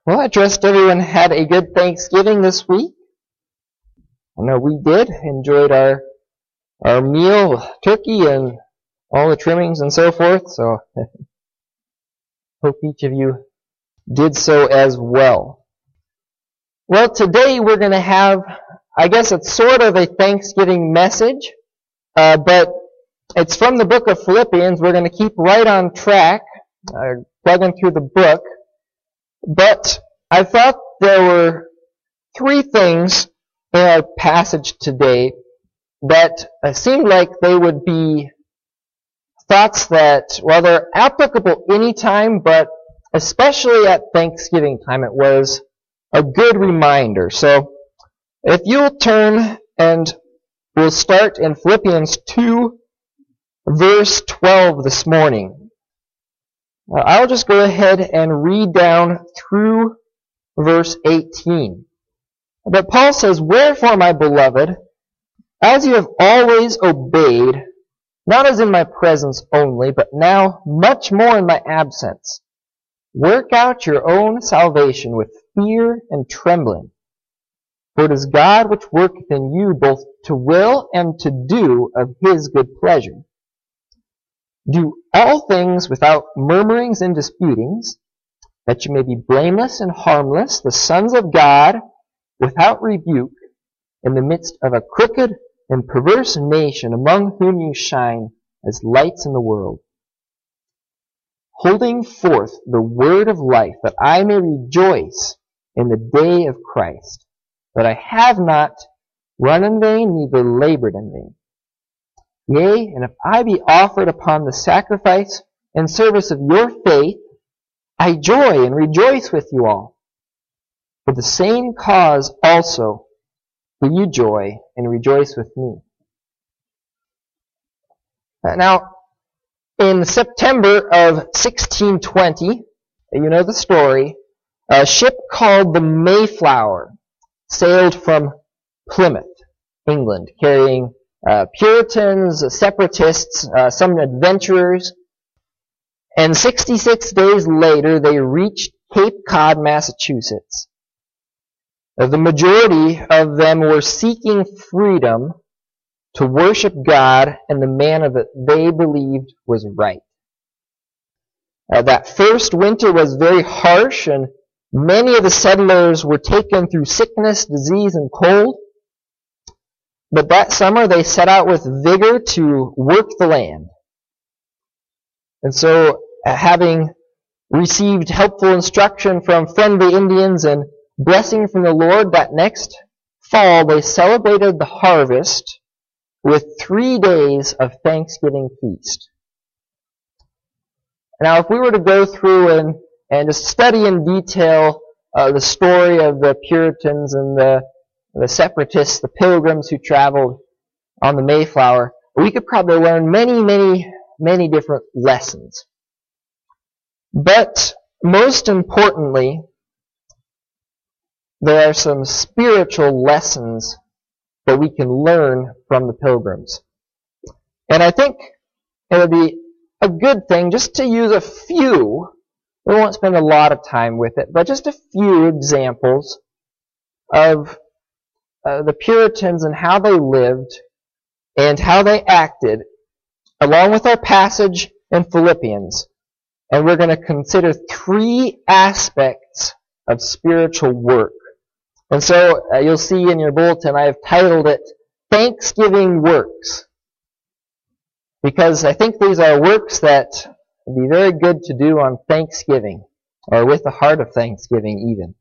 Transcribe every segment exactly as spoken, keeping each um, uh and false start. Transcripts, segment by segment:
Well, I trust everyone had a good Thanksgiving this week. I know we did. Enjoyed our our meal, turkey, and all the trimmings and so forth. So, hope each of you did so as well. Well, today we're going to have, I guess it's sort of a Thanksgiving message, uh, but it's from the book of Philippians. We're going to keep right on track, uh, plugging through the book. But I thought there were three things in our passage today that uh, seemed like they would be thoughts that, well, they're applicable anytime, but especially at Thanksgiving time, it was a good reminder. So, if you'll turn, and we'll start in Philippians two, verse twelve this morning. Uh, I'll just go ahead and read down through verse eighteen. But Paul says, "Wherefore, my beloved, as you have always obeyed, not as in my presence only, but now much more in my absence, work out your own salvation with fear and trembling. For it is God which worketh in you both to will and to do of his good pleasure. Do all things without murmurings and disputings, that you may be blameless and harmless, the sons of God, without rebuke, in the midst of a crooked and perverse nation, among whom you shine as lights in the world, holding forth the word of life, that I may rejoice in the day of Christ, that I have not run in vain, neither labored in vain. Yea, and if I be offered upon the sacrifice and service of your faith, I joy and rejoice with you all. For the same cause also will you joy and rejoice with me." Now, in September of sixteen twenty, you know the story, a ship called the Mayflower sailed from Plymouth, England, carrying uh, Puritans, separatists, uh, some adventurers. And sixty-six days later, they reached Cape Cod, Massachusetts. Uh, the majority of them were seeking freedom to worship God in the manner that they believed was right. Uh, that first winter was very harsh, and many of the settlers were taken through sickness, disease, and cold. But that summer they set out with vigor to work the land. And so, uh, having received helpful instruction from friendly Indians and blessing from the Lord, that next fall they celebrated the harvest with three days of Thanksgiving feast. Now, if we were to go through and, and just study in detail uh, the story of the Puritans and the, the separatists, the pilgrims who traveled on the Mayflower, we could probably learn many, many, many different lessons. But most importantly, there are some spiritual lessons that we can learn from the pilgrims. And I think it would be a good thing just to use a few, we won't spend a lot of time with it, but just a few examples of uh, the Puritans and how they lived and how they acted, along with our passage in Philippians. And we're going to consider three aspects of spiritual work. And so, uh, you'll see in your bulletin, I have titled it, Thanksgiving Works. Because I think these are works that would be very good to do on Thanksgiving, or with the heart of Thanksgiving even.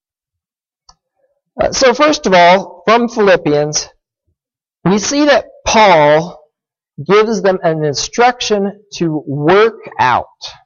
Uh, so first of all, from Philippians, we see that Paul gives them an instruction to work out.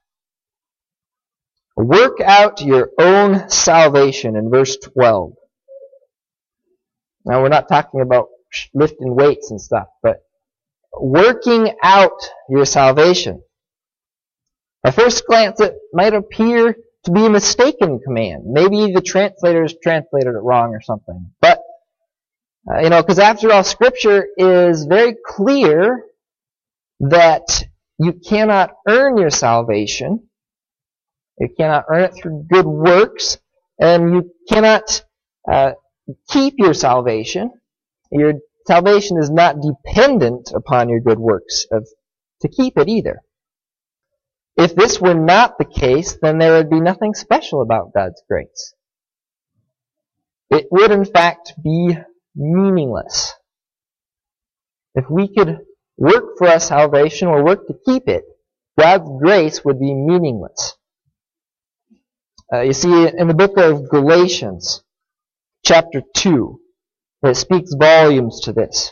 Work out your own salvation in verse twelve. Now, we're not talking about lifting weights and stuff, but working out your salvation. At first glance, it might appear to be a mistaken command. Maybe the translators translated it wrong or something. But, uh, you know, because after all, Scripture is very clear that you cannot earn your salvation. You cannot earn it through good works. and you cannot uh, keep your salvation. Your salvation is not dependent upon your good works of, to keep it either. If this were not the case, then there would be nothing special about God's grace. It would, in fact, be meaningless. If we could work for our salvation or work to keep it, God's grace would be meaningless. Uh, you see, in the book of Galatians, chapter two, it speaks volumes to this.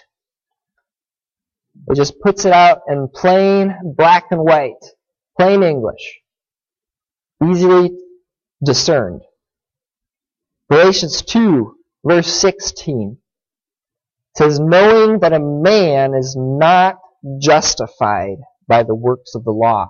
It just puts it out in plain black and white, plain English, easily discerned. Galatians two, verse sixteen, says, knowing that a man is not justified by the works of the law,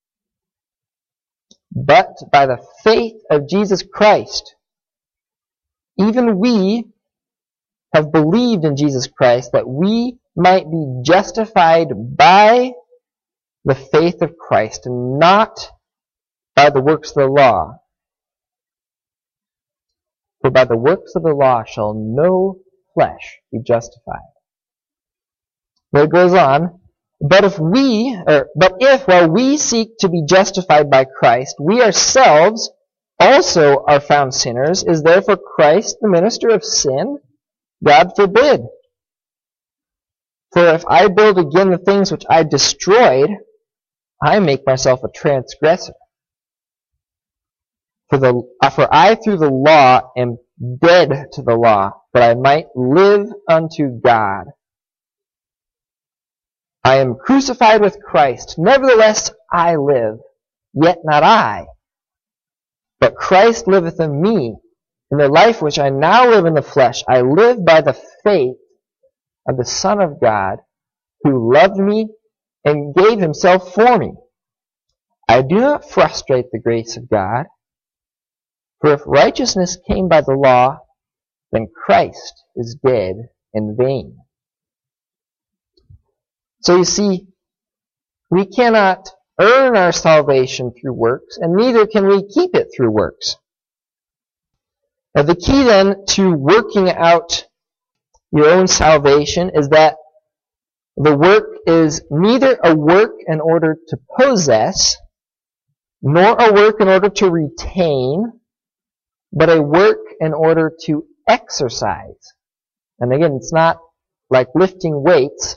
but by the faith of Jesus Christ. Even we have believed in Jesus Christ that we might be justified by the faith of Christ and not by the works of the law. For by the works of the law shall no flesh be justified. But it goes on, but if we, or, but if while we seek to be justified by Christ, we ourselves also are found sinners, is therefore Christ the minister of sin? God forbid. For if I build again the things which I destroyed, I make myself a transgressor. For, the, for I through the law am dead to the law, that I might live unto God. I am crucified with Christ. Nevertheless I live, yet not I. But Christ liveth in me. In the life which I now live in the flesh, I live by the faith of the Son of God, who loved me and gave himself for me. I do not frustrate the grace of God. For if righteousness came by the law, then Christ is dead in vain. So you see, we cannot earn our salvation through works, and neither can we keep it through works. Now the key then to working out your own salvation is that the work is neither a work in order to possess, nor a work in order to retain, but a work in order to exercise. And again, it's not like lifting weights,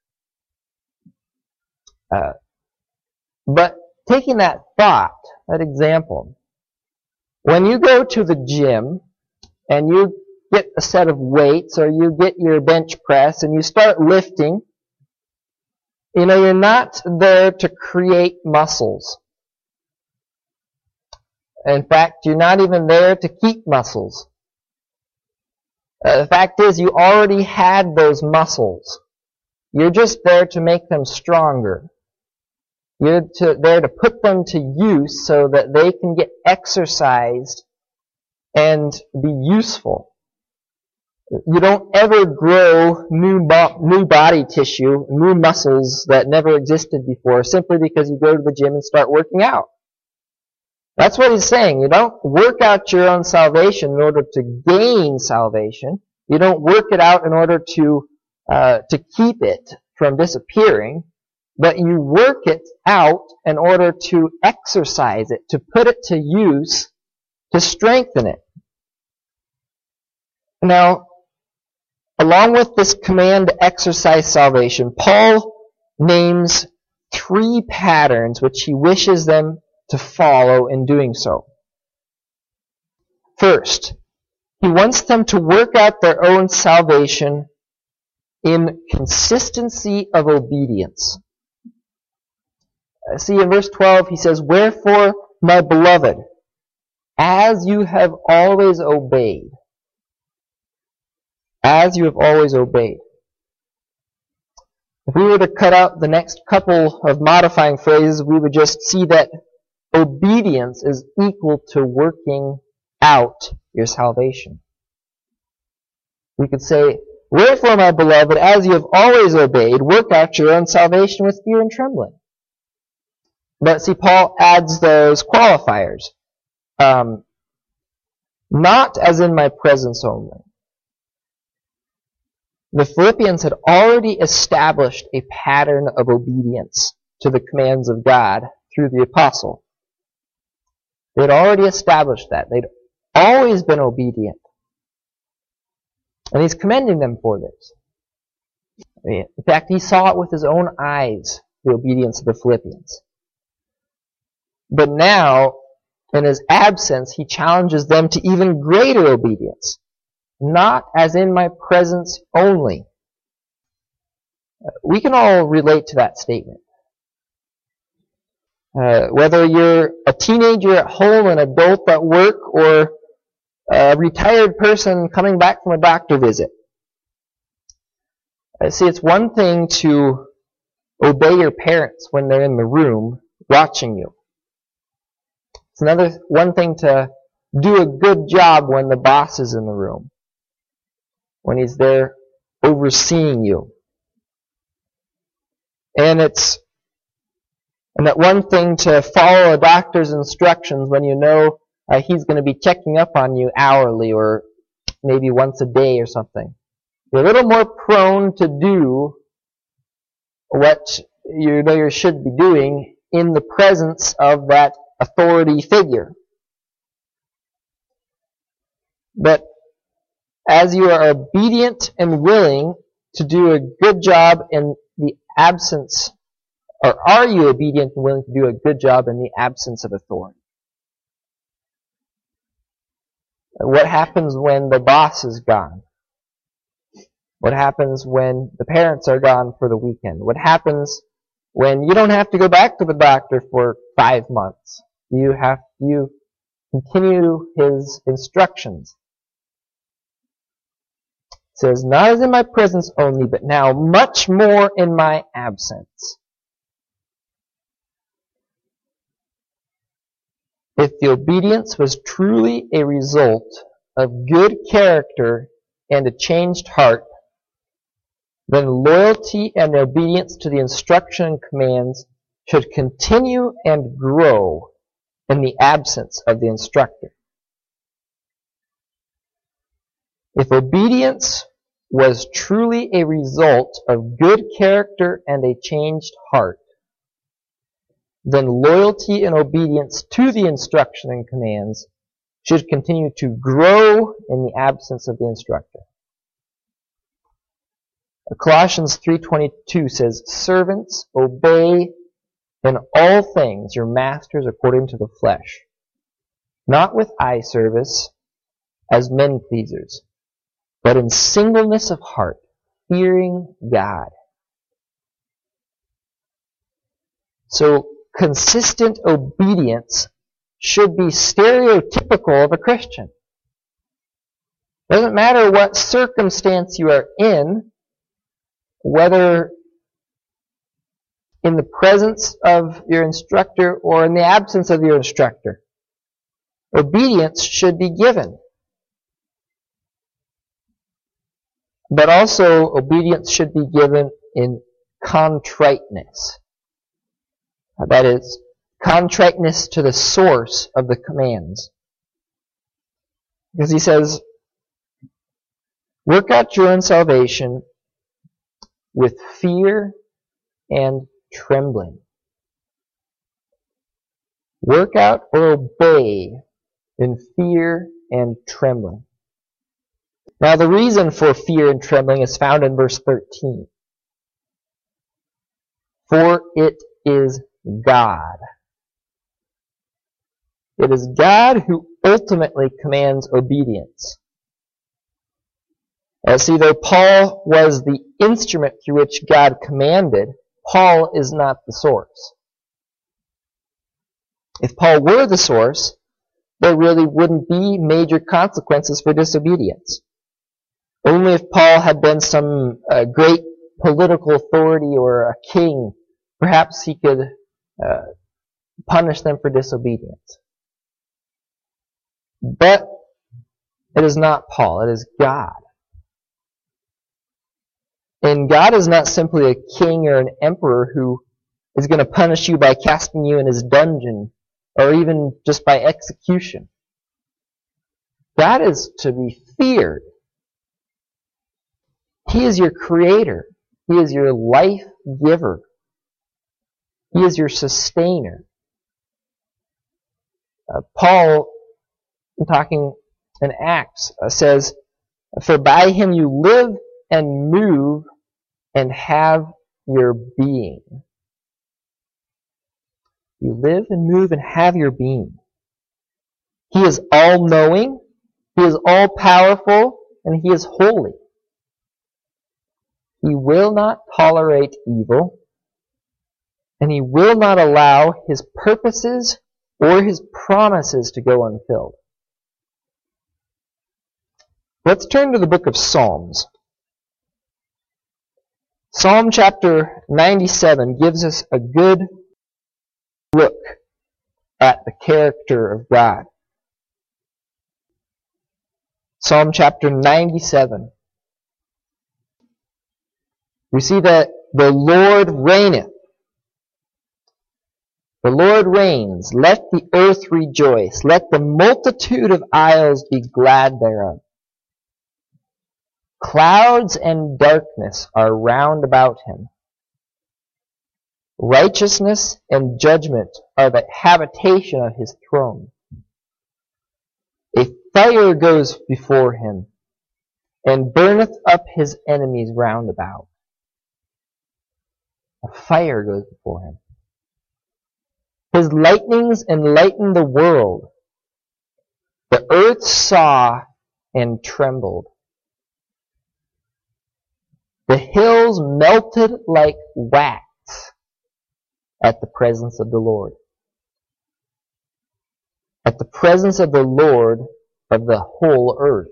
uh, but taking that thought, that example, when you go to the gym and you get a set of weights or you get your bench press and you start lifting, you know, you're not there to create muscles. In fact, you're not even there to keep muscles. Uh, the fact is, you already had those muscles. You're just there to make them stronger. You're to, there to put them to use so that they can get exercised and be useful. You don't ever grow new, bo- new body tissue, new muscles that never existed before simply because you go to the gym and start working out. That's what he's saying. You don't work out your own salvation in order to gain salvation. You don't work it out in order to uh, to keep it from disappearing, but you work it out in order to exercise it, to put it to use, to strengthen it. Now, along with this command to exercise salvation, Paul names three patterns which he wishes them to follow in doing so. First, he wants them to work out their own salvation in consistency of obedience. See, in verse twelve, he says, wherefore, my beloved, as you have always obeyed, as you have always obeyed. If we were to cut out the next couple of modifying phrases, we would just see that obedience is equal to working out your salvation. We could say, wherefore, my beloved, as you have always obeyed, work out your own salvation with fear and trembling. But see, Paul adds those qualifiers. Um, not as in my presence only. The Philippians had already established a pattern of obedience to the commands of God through the apostle. They had already established that. They'd always been obedient. And he's commending them for this. In fact, he saw it with his own eyes, the obedience of the Philippians. But now, in his absence, he challenges them to even greater obedience. Not as in my presence only. We can all relate to that statement. Uh, whether you're a teenager at home, an adult at work, or a retired person coming back from a doctor visit. Uh, see, it's one thing to obey your parents when they're in the room watching you. It's another one thing to do a good job when the boss is in the room, when he's there overseeing you. And it's and that one thing to follow a doctor's instructions when you know uh, he's going to be checking up on you hourly or maybe once a day or something. You're a little more prone to do what you know you should be doing in the presence of that authority figure. But as you are obedient and willing to do a good job in the absence, or are you obedient and willing to do a good job in the absence of authority? What happens when the boss is gone? What happens when the parents are gone for the weekend? What happens when you don't have to go back to the doctor for five months? You have you continue his instructions. It says, not as in my presence only, but now much more in my absence. If the obedience was truly a result of good character and a changed heart, then loyalty and obedience to the instruction and commands should continue and grow in the absence of the instructor. If obedience was truly a result of good character and a changed heart, then loyalty and obedience to the instruction and commands should continue to grow in the absence of the instructor. Colossians three twenty-two says, servants, obey in all things your masters according to the flesh, not with eye service as men pleasers, but in singleness of heart, fearing God. So, consistent obedience should be stereotypical of a Christian. Doesn't matter what circumstance you are in, whether in the presence of your instructor or in the absence of your instructor. Obedience should be given. But also, obedience should be given in contriteness. That is, contriteness to the source of the commands. Because he says, work out your own salvation with fear and trembling. Work out or obey in fear and trembling. Now the reason for fear and trembling is found in verse thirteen. For it is God. It is God who ultimately commands obedience. Uh, see, though Paul was the instrument through which God commanded, Paul is not the source. If Paul were the source, there really wouldn't be major consequences for disobedience. Only if Paul had been some uh, great political authority or a king, perhaps he could uh, punish them for disobedience. But it is not Paul, it is God. And God is not simply a king or an emperor who is going to punish you by casting you in his dungeon or even just by execution. God is to be feared. He is your creator. He is your life giver. He is your sustainer. Uh, Paul, talking in Acts, uh, says, "For by him you live and move and have your being." You live and move and have your being. He is all-knowing, He is all-powerful, and He is holy. He will not tolerate evil, and He will not allow His purposes or His promises to go unfilled. Let's turn to the book of Psalms. Psalm chapter ninety-seven gives us a good look at the character of God. Psalm chapter ninety-seven. We see that the Lord reigneth. The Lord reigns. Let the earth rejoice. Let the multitude of isles be glad thereof. Clouds and darkness are round about him. Righteousness and judgment are the habitation of his throne. A fire goes before him, and burneth up his enemies round about. A fire goes before him. His lightnings enlighten the world. The earth saw and trembled. The hills melted like wax at the presence of the Lord. At the presence of the Lord of the whole earth.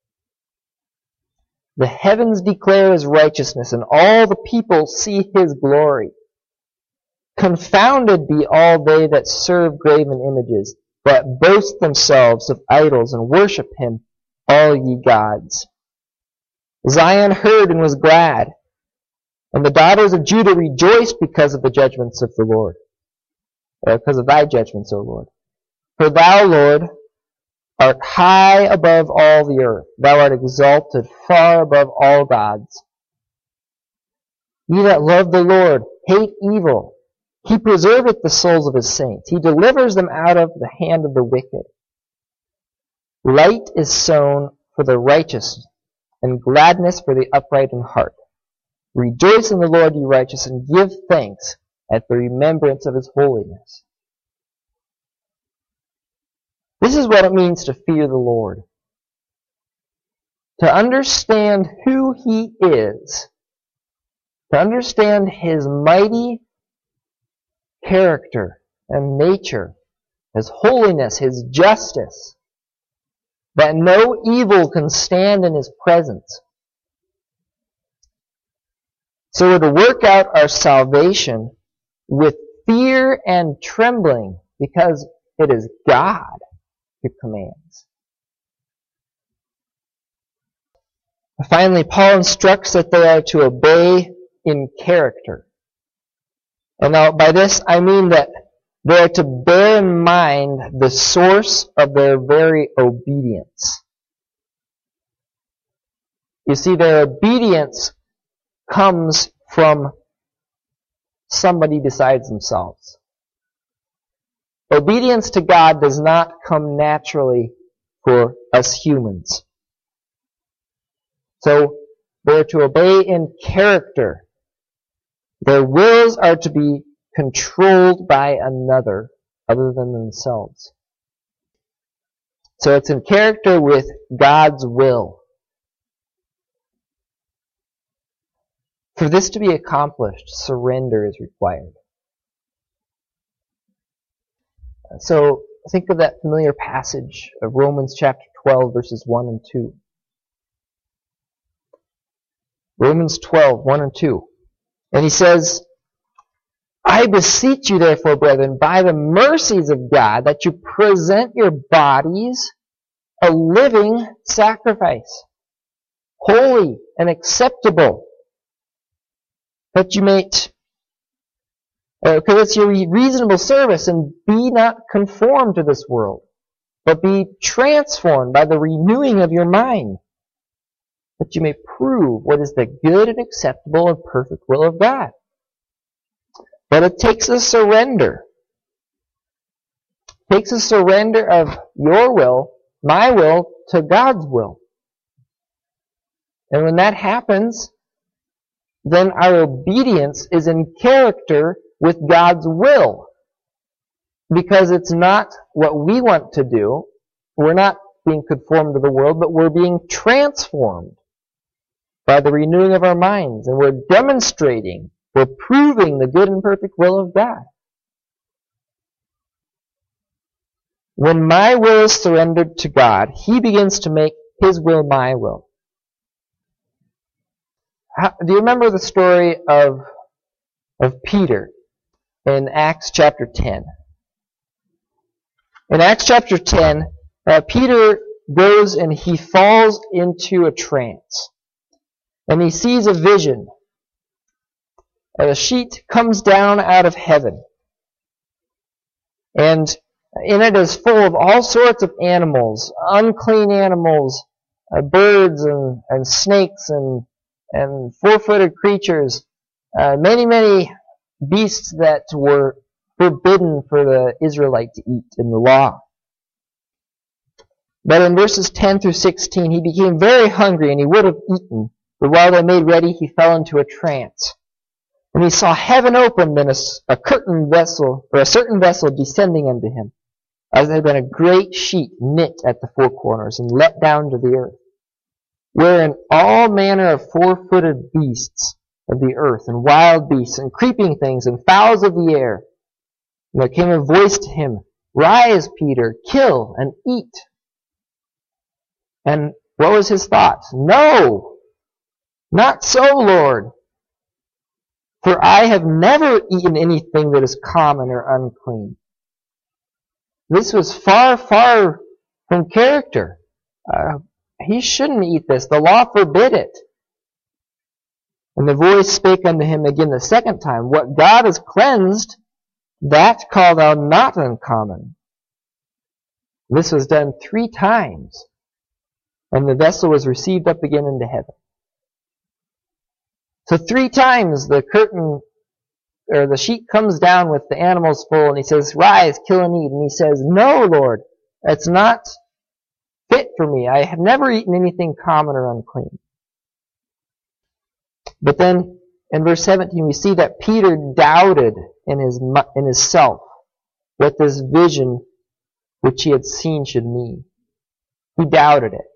The heavens declare his righteousness, and all the people see his glory. Confounded be all they that serve graven images, that boast themselves of idols, and worship him, all ye gods. Zion heard and was glad, and the daughters of Judah rejoiced because of the judgments of the Lord, or because of thy judgments, O Lord. For thou, Lord, art high above all the earth. Thou art exalted far above all gods. Ye that love the Lord hate evil. He preserveth the souls of his saints. He delivers them out of the hand of the wicked. Light is sown for the righteous, and gladness for the upright in heart. Rejoice in the Lord, ye righteous, and give thanks at the remembrance of his holiness. This is what it means to fear the Lord. To understand who he is. To understand his mighty character and nature. His holiness, his justice. That no evil can stand in his presence. So we're to work out our salvation with fear and trembling, because it is God who commands. Finally, Paul instructs that they are to obey in character. And now by this I mean that they are to bear in mind the source of their very obedience. You see, their obedience comes from somebody besides themselves. Obedience to God does not come naturally for us humans. So they're to obey in character. Their wills are to be controlled by another other than themselves. So it's in character with God's will. For this to be accomplished, surrender is required. So think of that familiar passage of Romans chapter twelve, verses one and two. Romans twelve, one and two. And he says, I beseech you therefore, brethren, by the mercies of God, that you present your bodies a living sacrifice, holy and acceptable, that you may, because uh, it's your reasonable service, and be not conformed to this world, but be transformed by the renewing of your mind, that you may prove what is the good and acceptable and perfect will of God. But it takes a surrender. It takes a surrender of your will, my will, to God's will. And when that happens, then our obedience is in character with God's will. Because it's not what we want to do. We're not being conformed to the world, but we're being transformed by the renewing of our minds. And we're demonstrating, we're proving the good and perfect will of God. When my will is surrendered to God, He begins to make His will my will. How, do you remember the story of, of Peter in Acts chapter ten? In Acts chapter ten, uh, Peter goes and he falls into a trance. And he sees a vision. A sheet comes down out of heaven. And in it is full of all sorts of animals, unclean animals, uh, birds and, and snakes and, and four-footed creatures, uh, many, many beasts that were forbidden for the Israelite to eat in the law. But in verses ten through sixteen, he became very hungry and he would have eaten, but while they made ready, he fell into a trance. And he saw heaven opened and a, a curtain vessel, or a certain vessel descending unto him, as there had been a great sheet knit at the four corners and let down to the earth, wherein all manner of four-footed beasts of the earth, and wild beasts, and creeping things, and fowls of the air. And there came a voice to him, Rise, Peter, kill and eat. And what was his thought? No, not so, Lord. For I have never eaten anything that is common or unclean. This was far, far from character. Uh, he shouldn't eat this. The law forbid it. And the voice spake unto him again the second time, What God has cleansed, that call thou not uncommon. This was done three times, and the vessel was received up again into heaven. So three times the curtain, or the sheet comes down with the animals full, and he says, Rise, kill and eat. And he says, No, Lord, it's not fit for me. I have never eaten anything common or unclean. But then in verse seventeen, we see that Peter doubted in his in his self what this vision which he had seen should mean. He doubted it.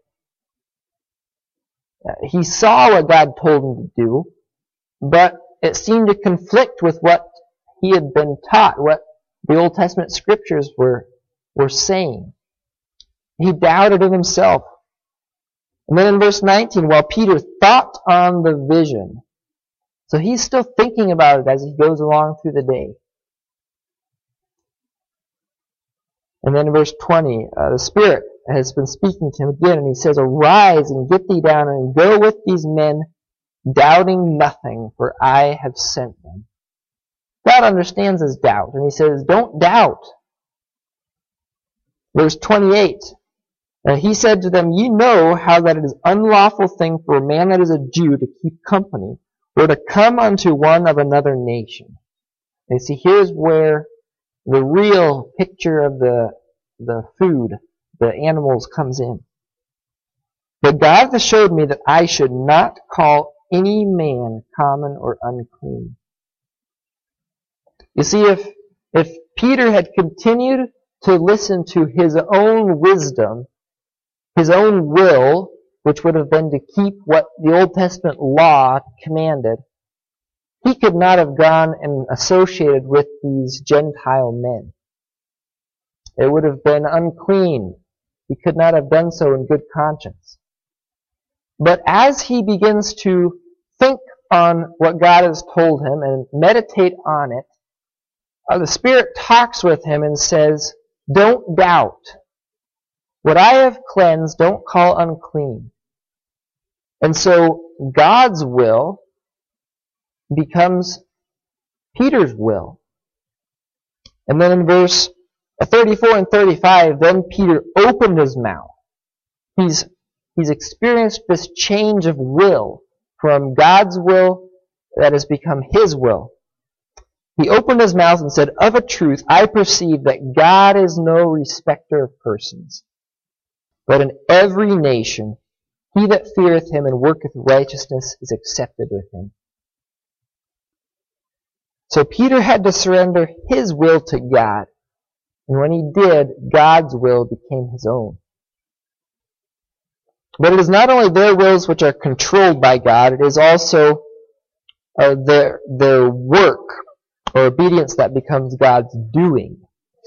Uh, he saw what God told him to do, but it seemed to conflict with what he had been taught, what the Old Testament scriptures were, were saying. He doubted in himself. And then in verse nineteen, while Peter thought on the vision, so he's still thinking about it as he goes along through the day. And then in verse twenty, uh, the Spirit has been speaking to him again, and he says, Arise and get thee down and go with these men, doubting nothing, for I have sent them. God understands his doubt, and he says, Don't doubt. Verse twenty-eight, And he said to them, Ye know how that it is unlawful thing for a man that is a Jew to keep company, or to come unto one of another nation. And see, here's where the real picture of the, the food, the animals, comes in. But God has showed me that I should not call any man common or unclean. You see, if, if Peter had continued to listen to his own wisdom, his own will, which would have been to keep what the Old Testament law commanded, he could not have gone and associated with these Gentile men. It would have been unclean. He could not have done so in good conscience. But as he begins to think on what God has told him and meditate on it, uh, the Spirit talks with him and says, Don't doubt. What I have cleansed, don't call unclean. And so God's will becomes Peter's will. And then in verse At thirty-four and thirty-five, then Peter opened his mouth. He's, he's experienced this change of will from God's will that has become his will. He opened his mouth and said, "Of a truth, I perceive that God is no respecter of persons, but in every nation he that feareth him and worketh righteousness is accepted with him." So Peter had to surrender his will to God. And when he did, God's will became his own. But it is not only their wills which are controlled by God, it is also uh, their, their work or obedience that becomes God's doing.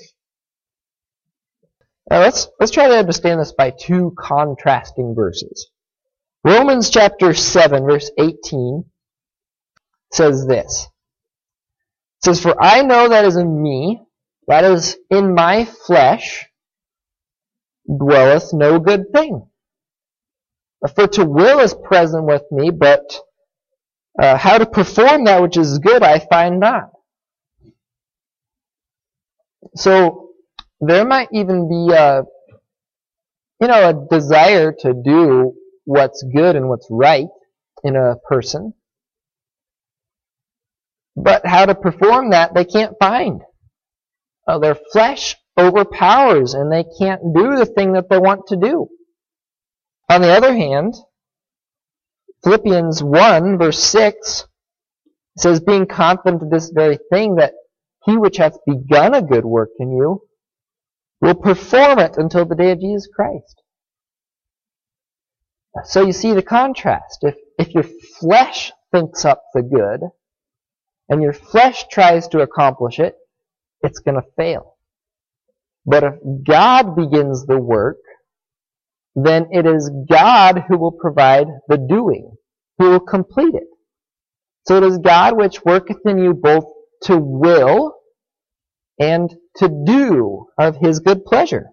Now let's, let's try to understand this by two contrasting verses. Romans chapter seven, verse eighteen says this. It says, "For I know that is in me, that is in my flesh, dwelleth no good thing. For to will is present with me, but uh, how to perform that which is good I find not." So there might even be a, you know, a desire to do what's good and what's right in a person. But how to perform that they can't find. Uh, their flesh overpowers and they can't do the thing that they want to do. On the other hand, Philippians one verse six says, "Being confident of this very thing, that he which hath begun a good work in you will perform it until the day of Jesus Christ." So you see the contrast. If, if your flesh thinks up the good, and your flesh tries to accomplish it, it's going to fail. But if God begins the work, then it is God who will provide the doing, who will complete it. So it is God which worketh in you both to will and to do of his good pleasure.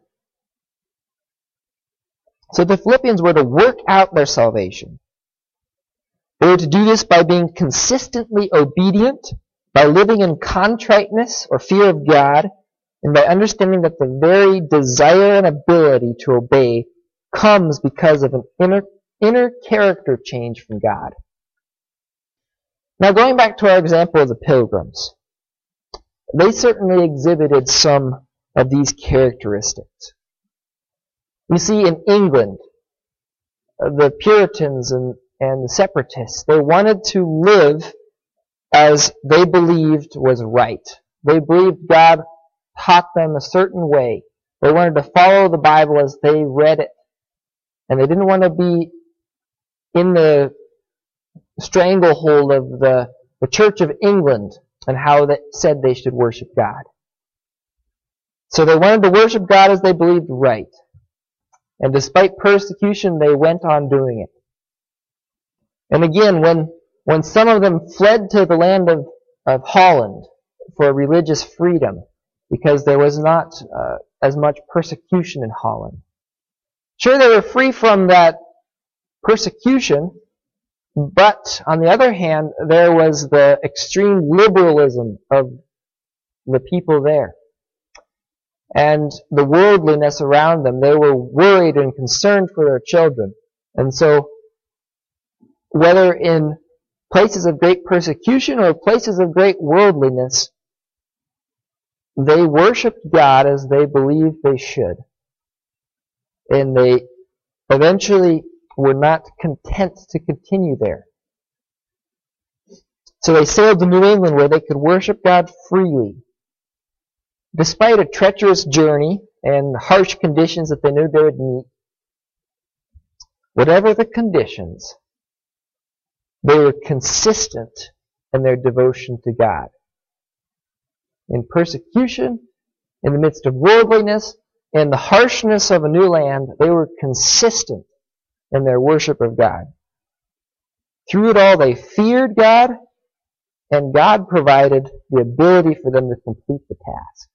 So the Philippians were to work out their salvation. They were to do this by being consistently obedient, by living in contriteness or fear of God, and by understanding that the very desire and ability to obey comes because of an inner, inner character change from God. Now going back to our example of the pilgrims, they certainly exhibited some of these characteristics. You see, in England, the Puritans and, and the Separatists, they wanted to live as they believed was right. They believed God taught them a certain way. They wanted to follow the Bible as they read it. And they didn't want to be in the stranglehold of the, the Church of England and how that said they should worship God. So they wanted to worship God as they believed right. And despite persecution, they went on doing it. And again, when, when some of them fled to the land of, of Holland for religious freedom, because there was not uh, as much persecution in Holland. Sure, they were free from that persecution, but on the other hand, there was the extreme liberalism of the people there. And the worldliness around them. They were worried and concerned for their children. And so, whether in places of great persecution or places of great worldliness, they worshipped God as they believed they should. And they eventually were not content to continue there. So they sailed to New England where they could worship God freely. Despite a treacherous journey and harsh conditions that they knew they would meet, whatever the conditions, they were consistent in their devotion to God. In persecution, in the midst of worldliness, in the harshness of a new land, they were consistent in their worship of God. Through it all, they feared God, and God provided the ability for them to complete the task.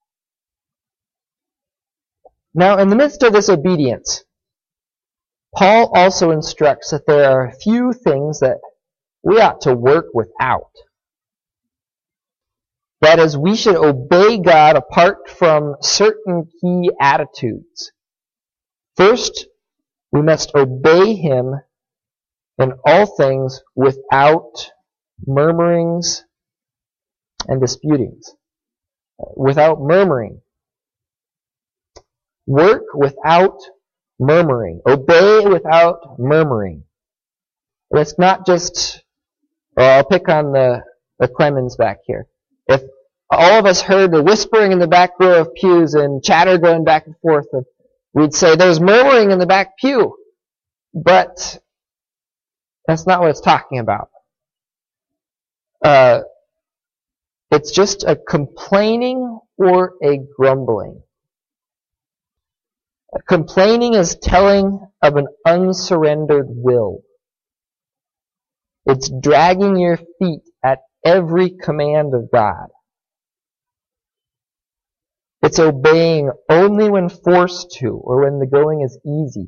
Now, in the midst of this obedience, Paul also instructs that there are a few things that we ought to work without. That is, we should obey God apart from certain key attitudes. First, we must obey Him in all things without murmurings and disputings. Without murmuring. Work without murmuring. Obey without murmuring. It's not just, well, I'll pick on the, the Clemens back here. If all of us heard the whispering in the back row of pews and chatter going back and forth, we'd say there's murmuring in the back pew. But that's not what it's talking about. Uh, it's just a complaining or a grumbling. Complaining is telling of an unsurrendered will. It's dragging your feet at every command of God. It's obeying only when forced to or when the going is easy.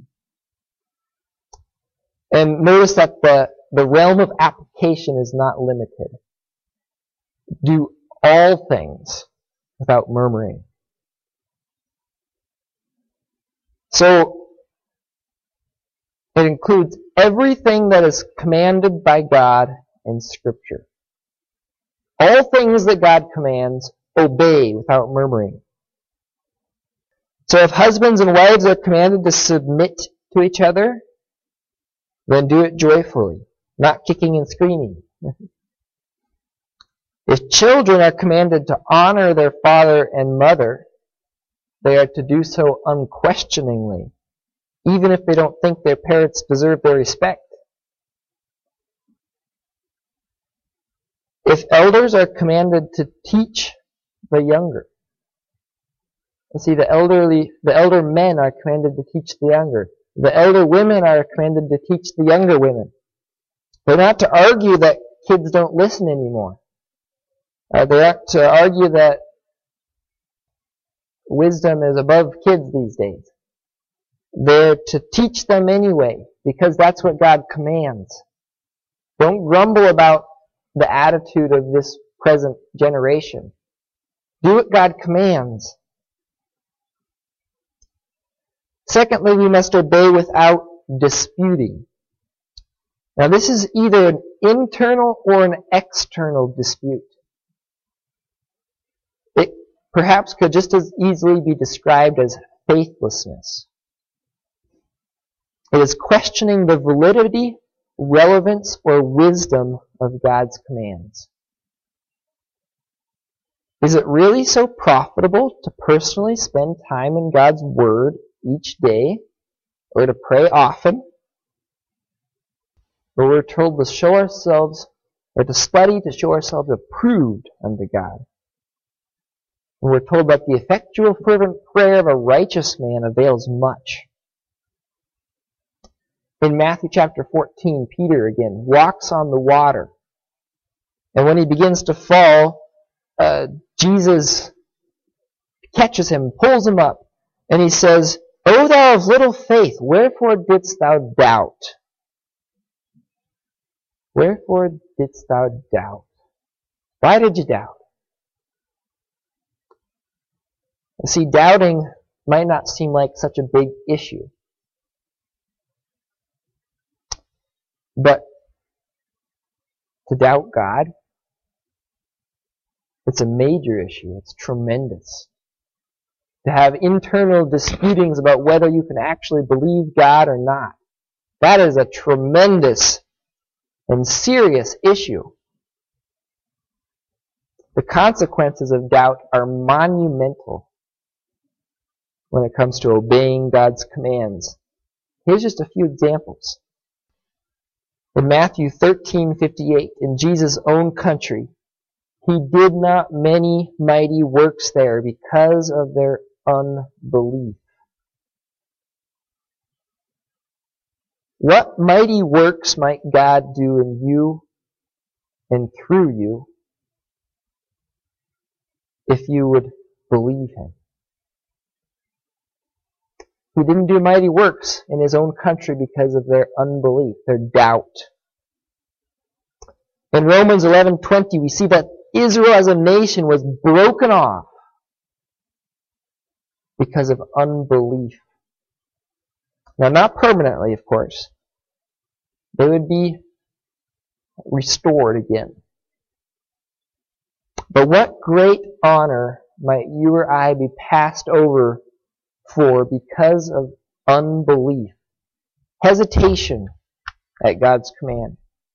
And notice that the, the realm of application is not limited. Do all things without murmuring. So, it includes everything that is commanded by God in Scripture. All things that God commands, obey without murmuring. So if husbands and wives are commanded to submit to each other, then do it joyfully, not kicking and screaming. If children are commanded to honor their father and mother, they are to do so unquestioningly, even if they don't think their parents deserve their respect. If elders are commanded to teach the younger, let's see, the elderly, the elder men are commanded to teach the younger. The elder women are commanded to teach the younger women. They're not to argue that kids don't listen anymore. Uh, they are to argue that wisdom is above kids these days. They're to teach them anyway, because that's what God commands. Don't grumble about the attitude of this present generation. Do what God commands. Secondly, we must obey without disputing. Now, this is either an internal or an external dispute. It perhaps could just as easily be described as faithlessness. It is questioning the validity, relevance, or wisdom of God's commands. Is it really so profitable to personally spend time in God's Word each day, or to pray often? But we're told to show ourselves, or to study to show ourselves approved unto God. And we're told that the effectual fervent prayer of a righteous man avails much. In Matthew chapter fourteen, Peter again walks on the water. And when he begins to fall, uh, Jesus catches him, pulls him up, and he says, O thou of little faith, wherefore didst thou doubt? Wherefore didst thou doubt? Why did you doubt? See, doubting might not seem like such a big issue. But to doubt God, it's a major issue. It's tremendous. To have internal disputings about whether you can actually believe God or not. That is a tremendous and serious issue. The consequences of doubt are monumental when it comes to obeying God's commands. Here's just a few examples. In Matthew thirteen fifty-eight, in Jesus' own country, He did not many mighty works there because of their unbelief. What mighty works might God do in you and through you if you would believe Him? He didn't do mighty works in His own country because of their unbelief, their doubt. In Romans eleven twenty, we see that Israel as a nation was broken off because of unbelief. Now, not permanently, of course. They would be restored again. But what great honor might you or I be passed over for because of unbelief, hesitation at God's command.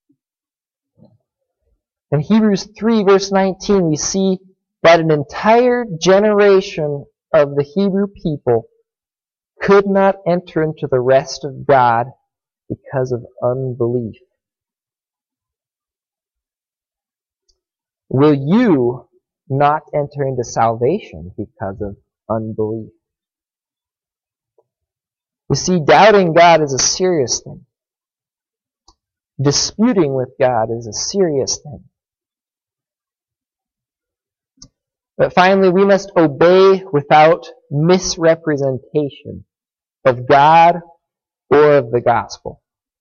In Hebrews three, verse nineteen, we see that an entire generation of the Hebrew people could not enter into the rest of God because of unbelief. Will you not enter into salvation because of unbelief? You see, doubting God is a serious thing. Disputing with God is a serious thing. But finally, we must obey without misrepresentation of God or of the gospel.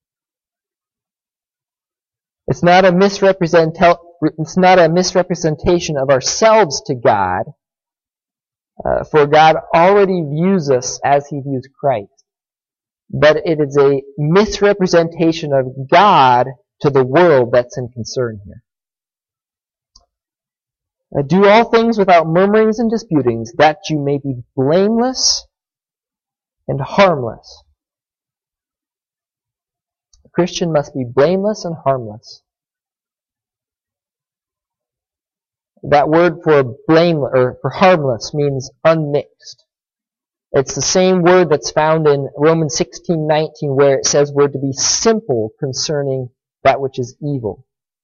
It's not a misrepresent, it's not a misrepresentation of ourselves to God, uh, for God already views us as He views Christ. But it is a misrepresentation of God to the world that's in concern here. Uh, do all things without murmurings and disputings, that you may be blameless and harmless. A Christian must be blameless and harmless. That word for blameless or for harmless means unmixed. It's the same word that's found in Romans sixteen nineteen, where it says we're to be simple concerning that which is evil.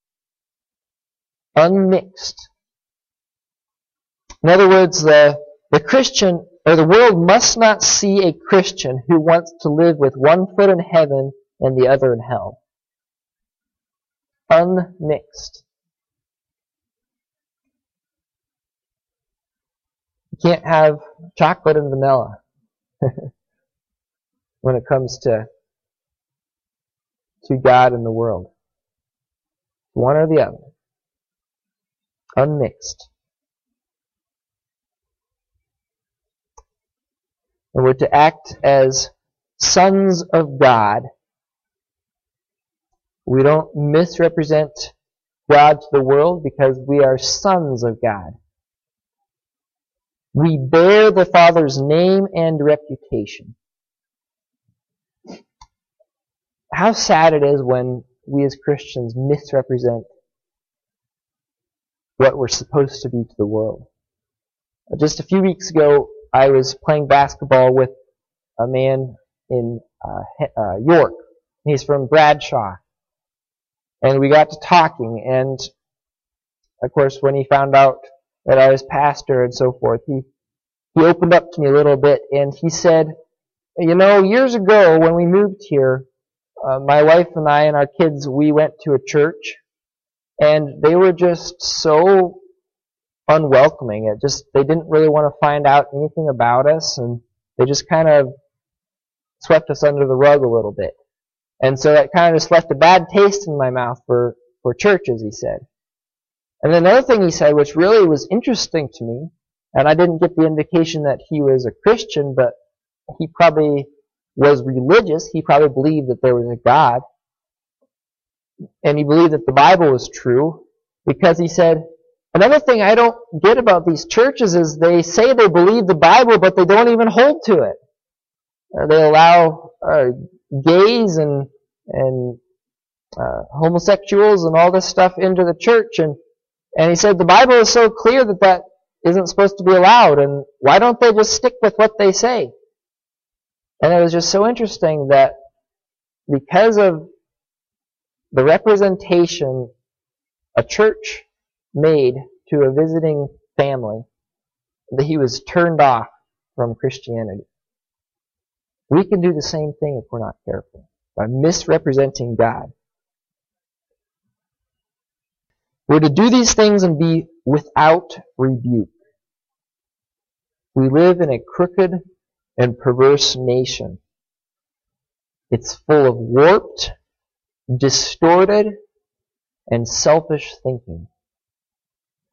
Unmixed. In other words, the, the Christian, or the world must not see a Christian who wants to live with one foot in heaven and the other in hell. Unmixed. You can't have chocolate and vanilla when it comes to, to God and the world. One or the other. Unmixed. And we're to act as sons of God. We don't misrepresent God to the world because we are sons of God. We bear the Father's name and reputation. How sad it is when we as Christians misrepresent what we're supposed to be to the world. Just a few weeks ago, I was playing basketball with a man in uh, uh, York. He's from Bradshaw. And we got to talking, and of course when he found out that I was pastor and so forth, he, he opened up to me a little bit, and he said, you know, years ago when we moved here, uh, my wife and I and our kids, we went to a church, and they were just so unwelcoming. It just, they didn't really want to find out anything about us, and they just kind of swept us under the rug a little bit. And so that kind of just left a bad taste in my mouth for, for churches, he said. And then another thing he said, which really was interesting to me, and I didn't get the indication that he was a Christian, but he probably was religious. He probably believed that there was a God. And he believed that the Bible was true, because he said, another thing I don't get about these churches is they say they believe the Bible, but they don't even hold to it. Uh, they allow uh, gays and and uh, homosexuals and all this stuff into the church, and and he said the Bible is so clear that that isn't supposed to be allowed, and why don't they just stick with what they say? And it was just so interesting that because of the representation a church made to a visiting family, that he was turned off from Christianity. We can do the same thing if we're not careful, by misrepresenting God. We're to do these things and be without rebuke. We live in a crooked and perverse nation. It's full of warped, distorted, and selfish thinking.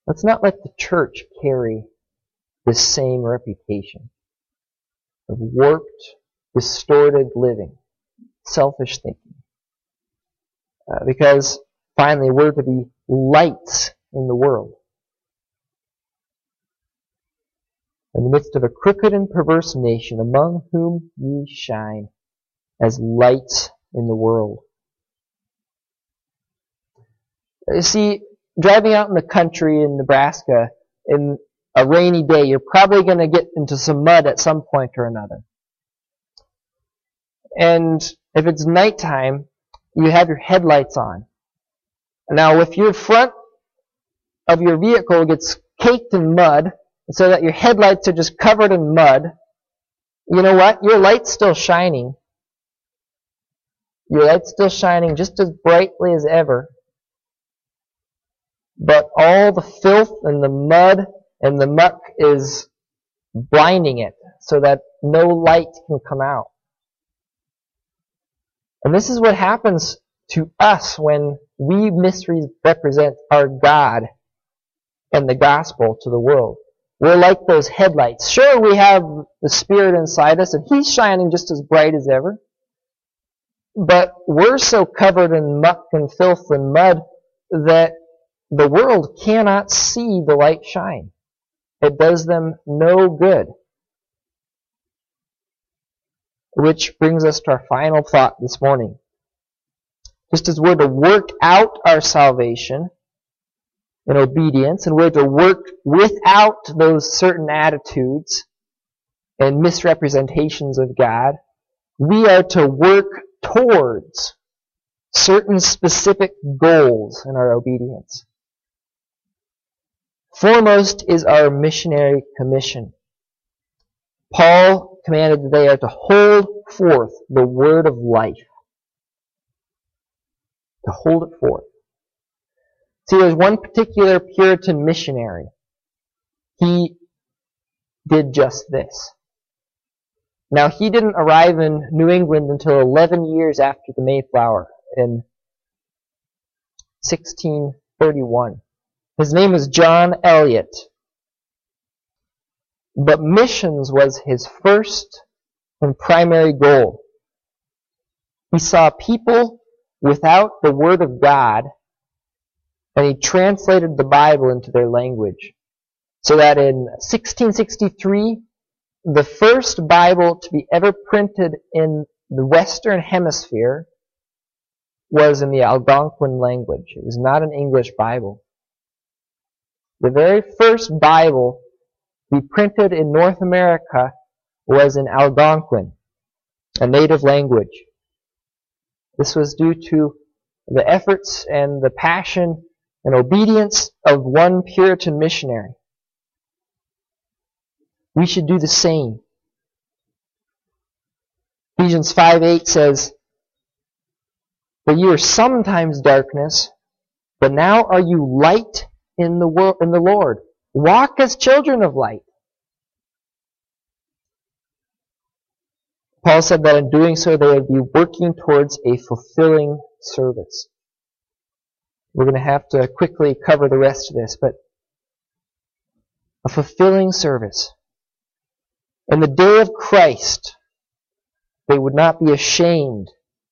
Let's not let the church carry this same reputation of warped, distorted living, selfish thinking. Uh, because, finally, we're to be lights in the world. In the midst of a crooked and perverse nation, among whom ye shine as lights in the world. You see, driving out in the country in Nebraska in a rainy day, you're probably going to get into some mud at some point or another. And if it's nighttime, you have your headlights on. Now, if your front of your vehicle gets caked in mud, so that your headlights are just covered in mud, you know what? Your light's still shining. Your light's still shining just as brightly as ever. But all the filth and the mud and the muck is blinding it so that no light can come out. And this is what happens to us when we misrepresent our God and the gospel to the world. We're like those headlights. Sure, we have the Spirit inside us, and He's shining just as bright as ever. But we're so covered in muck and filth and mud that the world cannot see the light shine. It does them no good. Which brings us to our final thought this morning. Just as we're to work out our salvation in obedience, and we're to work without those certain attitudes and misrepresentations of God, we are to work towards certain specific goals in our obedience. Foremost is our missionary commission. Paul commanded that they are to hold forth the word of life. To hold it forth. See, there's one particular Puritan missionary. He did just this. Now, he didn't arrive in New England until eleven years after the Mayflower in sixteen thirty-one. His name was John Eliot. But missions was his first and primary goal. He saw people without the Word of God, and he translated the Bible into their language. So that in sixteen sixty-three, the first Bible to be ever printed in the Western Hemisphere was in the Algonquin language. It was not an English Bible. The very first Bible to be printed in North America was in Algonquin, a native language. This was due to the efforts and the passion and obedience of one Puritan missionary. We should do the same. Ephesians five eight says, "For you were sometimes darkness, but now are you light in the world, in the Lord. Walk as children of light." Paul said that in doing so, they would be working towards a fulfilling service. We're going to have to quickly cover the rest of this, but a fulfilling service. In the day of Christ, they would not be ashamed.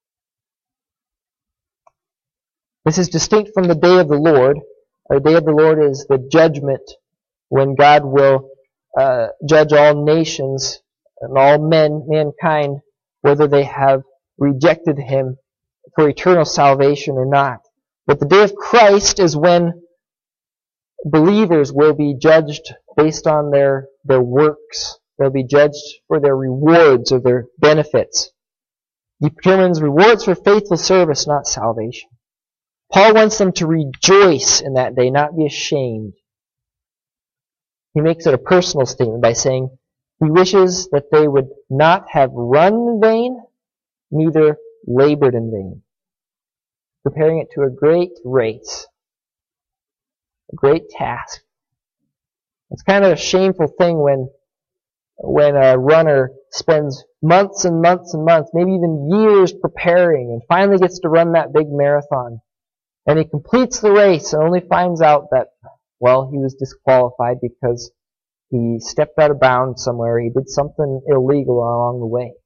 This is distinct from the day of the Lord. The day of the Lord is the judgment when God will uh, judge all nations and all men, mankind, whether they have rejected Him for eternal salvation or not. But the day of Christ is when believers will be judged based on their, their works. They'll be judged for their rewards or their benefits. He determines rewards for faithful service, not salvation. Paul wants them to rejoice in that day, not be ashamed. He makes it a personal statement by saying he wishes that they would not have run in vain, neither labored in vain. Comparing it to a great race, a great task. It's kind of a shameful thing when when a runner spends months and months and months, maybe even years preparing, and finally gets to run that big marathon. And he completes the race and only finds out that Well, he was disqualified because he stepped out of bounds somewhere. He did something illegal along the way.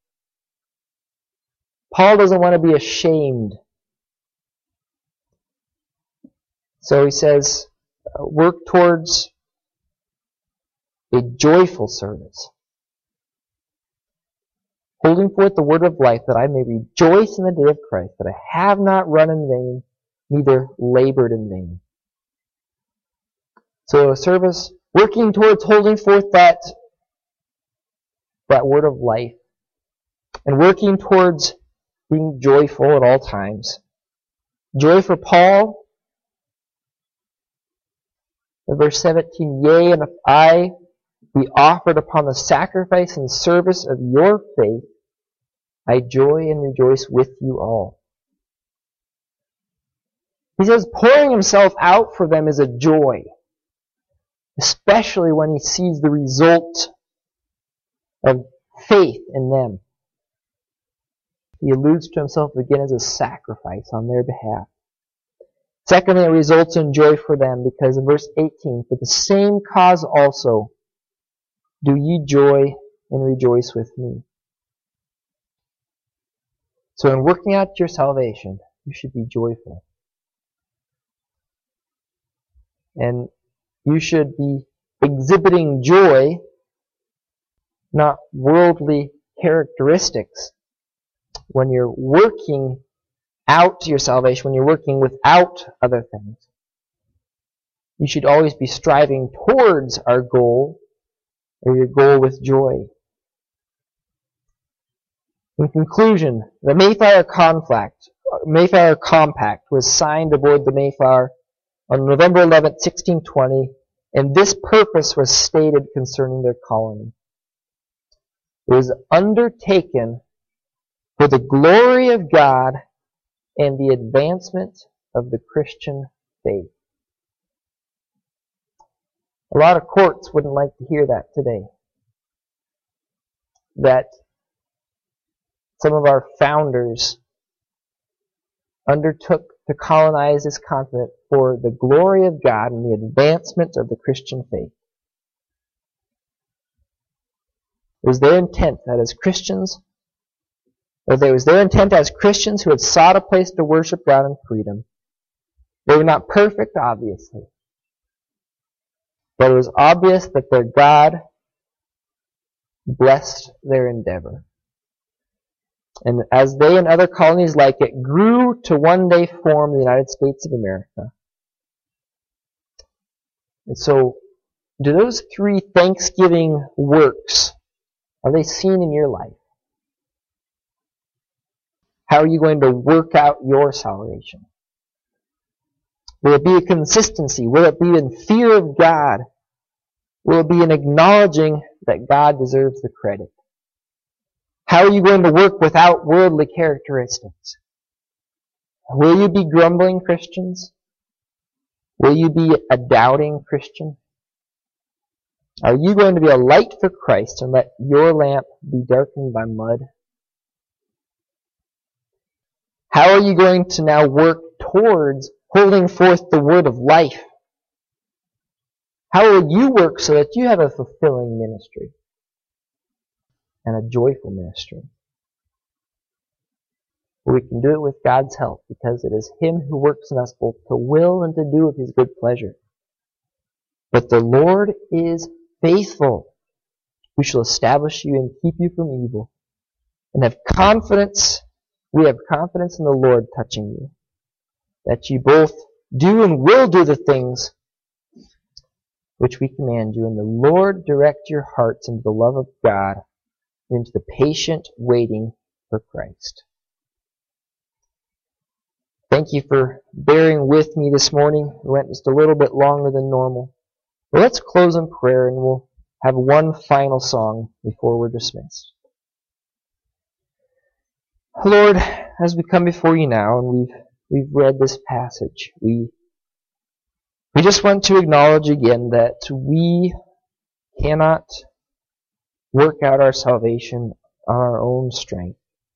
Paul doesn't want to be ashamed. So he says, work towards a joyful service, holding forth the word of life, that I may rejoice in the day of Christ, that I have not run in vain, neither labored in vain. So a service working towards holding forth that, that word of life, and working towards being joyful at all times. Joy for Paul, in verse seventeen, yea, and if I be offered upon the sacrifice and service of your faith, I joy and rejoice with you all. He says pouring himself out for them is a joy, especially when he sees the result of faith in them. He alludes to himself again as a sacrifice on their behalf. Secondly, it results in joy for them because in verse eighteen, for the same cause also do ye joy and rejoice with me. So in working out your salvation, you should be joyful. And you should be exhibiting joy, not worldly characteristics, when you're working out your salvation, when you're working without other things. You should always be striving towards our goal, or your goal with joy. In conclusion, the Mayflower Compact, Mayflower Compact was signed aboard the Mayflower on November eleventh, sixteen twenty, and this purpose was stated concerning their colony. It was undertaken for the glory of God and the advancement of the Christian faith. A lot of courts wouldn't like to hear that today. That some of our founders undertook to colonize this continent for the glory of God and the advancement of the Christian faith. It was their intent that as Christians, or it was their intent as Christians who had sought a place to worship God in freedom. They were not perfect, obviously. But it was obvious that their God blessed their endeavor. And as they and other colonies like it grew to one day form the United States of America. And so, do those three Thanksgiving works, are they seen in your life? How are you going to work out your salvation? Will it be a consistency? Will it be in fear of God? Will it be in acknowledging that God deserves the credit? How are you going to work without worldly characteristics? Will you be grumbling Christians? Will you be a doubting Christian? Are you going to be a light for Christ and let your lamp be darkened by mud? How are you going to now work towards holding forth the word of life? How will you work so that you have a fulfilling ministry and a joyful ministry? We can do it with God's help because it is Him who works in us both to will and to do of His good pleasure. But the Lord is faithful, who shall establish you and keep you from evil. And have confidence, we have confidence in the Lord touching you, that you both do and will do the things which we command you. And the Lord direct your hearts into the love of God and into the patient waiting for Christ. Thank you for bearing with me this morning. We went just a little bit longer than normal. Well, let's close in prayer and we'll have one final song before we're dismissed. Lord, as we come before you now and we've we've read this passage, we we just want to acknowledge again that we cannot work out our salvation on our own strength.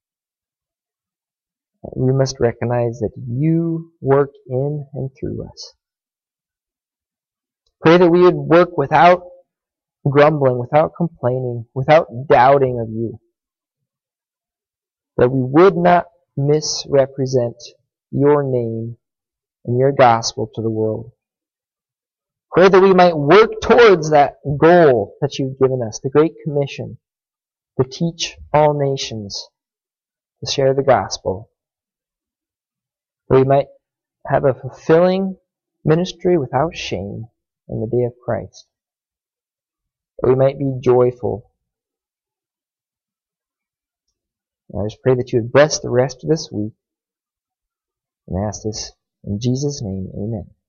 We must recognize that you work in and through us. Pray that we would work without grumbling, without complaining, without doubting of you. That we would not misrepresent your name and your gospel to the world. Pray that we might work towards that goal that you've given us, the Great Commission, to teach all nations, to share the gospel. That we might have a fulfilling ministry without shame in the day of Christ. That we might be joyful. And I just pray that you would bless the rest of this week. And I ask this in Jesus' name, amen.